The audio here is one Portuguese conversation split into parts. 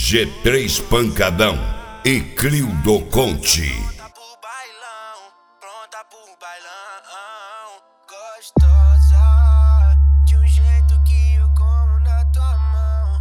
G3 Pancadão e Clio Conte. Pronta pro bailão, gostosa, de um jeito que eu como na tua mão,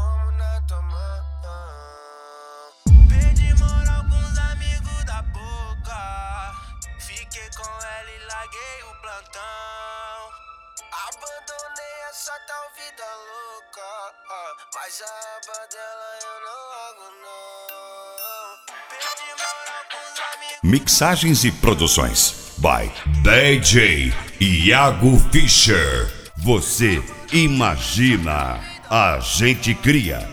Perdi moral com os amigos da boca, fiquei com ela e larguei o plantão. Abandonei essa tal vida louca, mas a aba dela eu não largo não. Perdi moral com os amigos. Mixagens e produções by DJ Iago Fischer. Você imagina, a gente cria.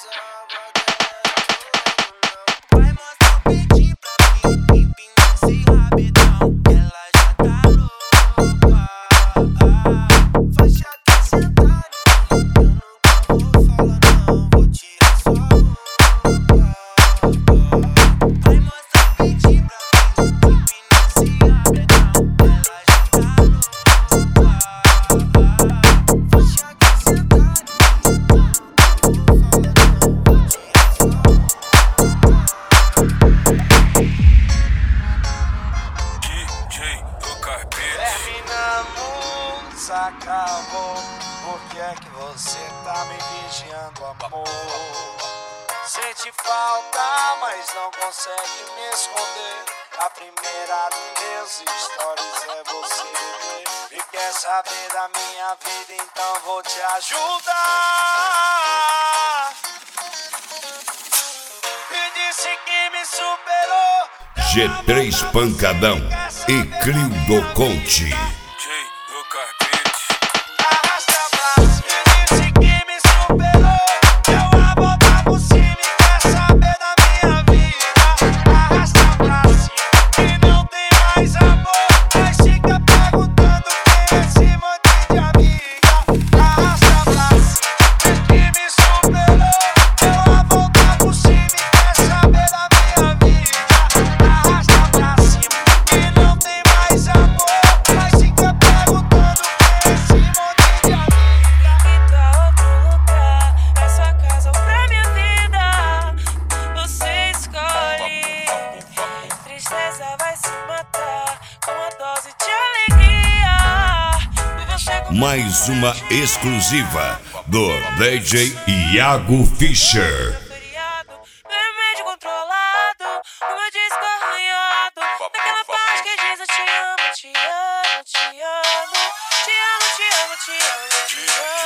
Vai mostrar o peitinho pra mim, empina esse rabidão, ela já tá louca. Faixa que sentada, eu nunca vou falar não, vou tirar sua roupa. Vai mostrar o peitinho pra mim, empina esse rabidão, ela já tá louca. Faixa que sentada, eu nunca vou falar não, vou tirar sua roupa. DJ do Carpete. Terminamos, acabou. Por que é que você tá me vigiando, amor? Sente falta, mas não consegue me esconder. A primeira dos meus stories é você, bebê. E quer saber da minha vida, então vou te ajudar. E disse que me superou. G3 Pancadão e Clio Conte. DJ do Carpete. Arrasta pra cima, disse que me superou. Eu a botar por cima e quer saber da minha vida. Arrasta pra cima, que não tem mais amor. Mas fica perguntando quem é esse monte de amiga. Arrasta pra cima, disse que me superou. Eu a botar por cima e quer saber da minha vida. Arrasta pra cima, que não tem mais amor. Mas fica perguntando quem é esse monte de amiga. E pra outro lugar, é sua casa ou pra minha vida. Você escolhe. Tristeza vai se matar com uma dose de alegria. E você com Mais uma exclusiva do DJ Iago Fischer. feriado, remédio controlado, o meu disco arranhado. Naquela parte que diz eu te amo, te amo, te amo. Te amo, te amo, te amo, te amo.